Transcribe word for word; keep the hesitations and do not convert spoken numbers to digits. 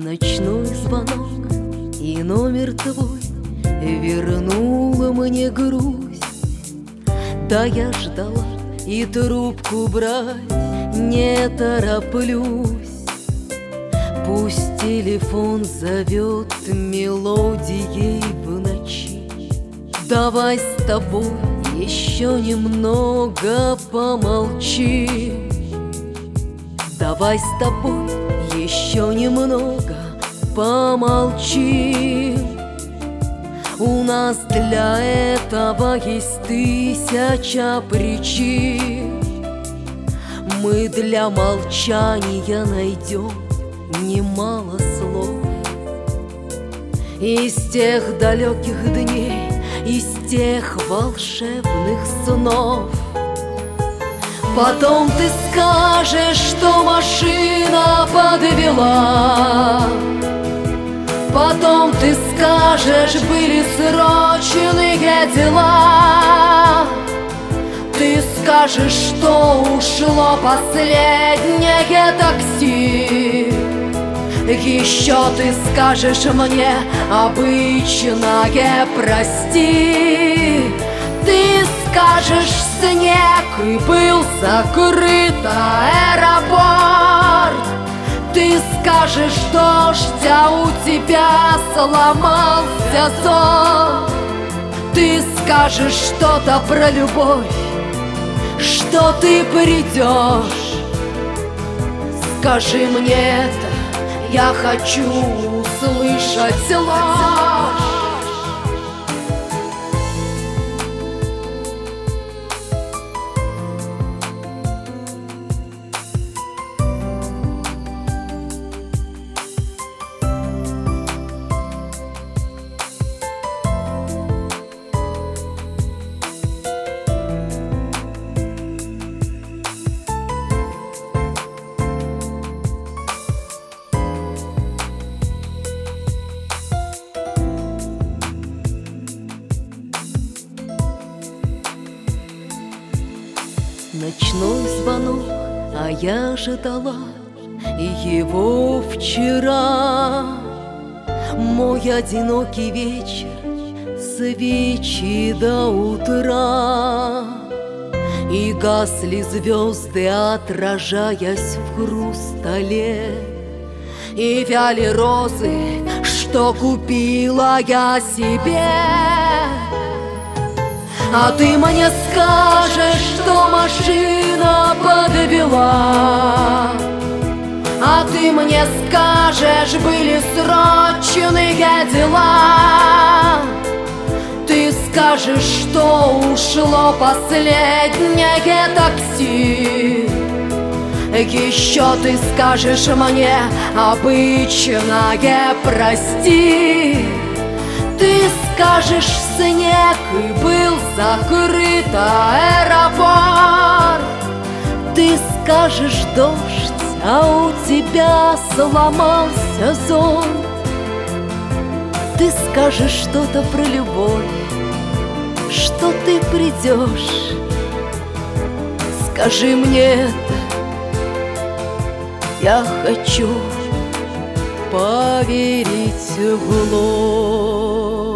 Ночной звонок и номер твой вернула мне грусть. Да я ждала и трубку брать не тороплюсь. Пусть телефон зовет мелодией в ночи. Давай с тобой еще немного помолчим. Давай с тобой еще немного помолчим. У нас для этого есть тысяча причин. Мы для молчания найдем немало слов. Из тех далеких дней, из тех волшебных снов. Потом ты скажешь, что машина подвела. Потом ты скажешь, были срочные дела. Ты скажешь, что ушло последнее такси. Еще ты скажешь мне обычное прости. Ты скажешь, снег и был закрыт аэропорт. Ты скажешь, дождь, а у тебя сломался сон. Ты скажешь что-то про любовь, что ты придешь. Скажи мне это, я хочу услышать ложь. Ночной звонок, а я ждала его вчера. Мой одинокий вечер, свечи до утра. И гасли звезды, отражаясь в хрустале. И вяли розы, что купила я себе. А ты мне скажешь, что машина подвела. А ты мне скажешь, были срочные дела. Ты скажешь, что ушло последнее такси. Еще ты скажешь мне обычное прости. Ты скажешь, снег и был закрыт аэропорт. Ты скажешь, дождь, а у тебя сломался зонт. Ты скажешь что-то про любовь, что ты придешь. Скажи мне это, я хочу поверить в ложь.